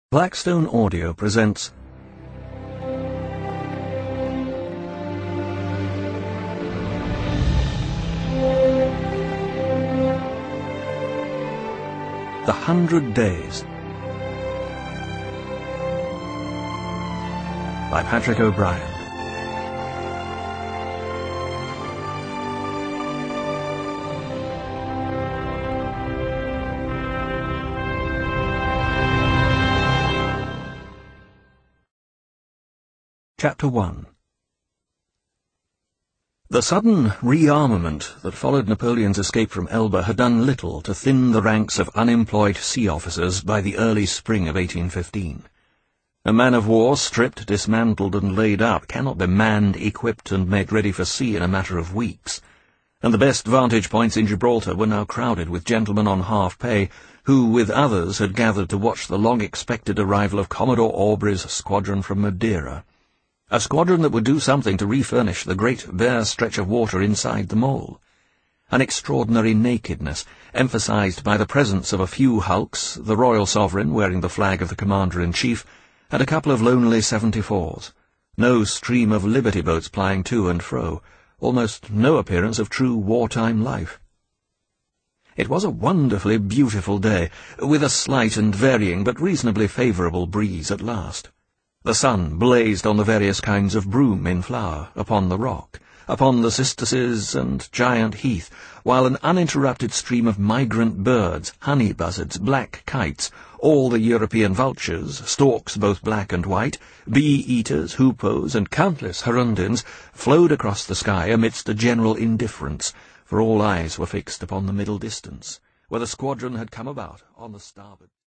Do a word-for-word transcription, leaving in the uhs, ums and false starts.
Blackstone Audio presents The Hundred Days by Patrick O'Brian. Chapter one. The sudden rearmament that followed Napoleon's escape from Elba had done little to thin the ranks of unemployed sea officers by the early spring of eighteen fifteen. A man-of-war stripped, dismantled, and laid up cannot be manned, equipped, and made ready for sea in a matter of weeks, and the best vantage points in Gibraltar were now crowded with gentlemen on half-pay, who, with others, had gathered to watch the long-expected arrival of Commodore Aubrey's squadron from Madeira. A squadron that would do something to refurnish the great bare stretch of water inside the mole. An extraordinary nakedness, emphasized by the presence of a few hulks, the Royal Sovereign wearing the flag of the Commander-in-Chief, and a couple of lonely seventy-fours. No stream of liberty boats plying to and fro, almost no appearance of true wartime life. It was a wonderfully beautiful day, with a slight and varying but reasonably favourable breeze at last. The sun blazed on the various kinds of broom in flower, upon the rock, upon the cistuses and giant heath, while an uninterrupted stream of migrant birds, honey buzzards, black kites, all the European vultures, storks both black and white, bee-eaters, hoopoes, and countless hirundines, flowed across the sky amidst a general indifference, for all eyes were fixed upon the middle distance, where the squadron had come about on the starboard.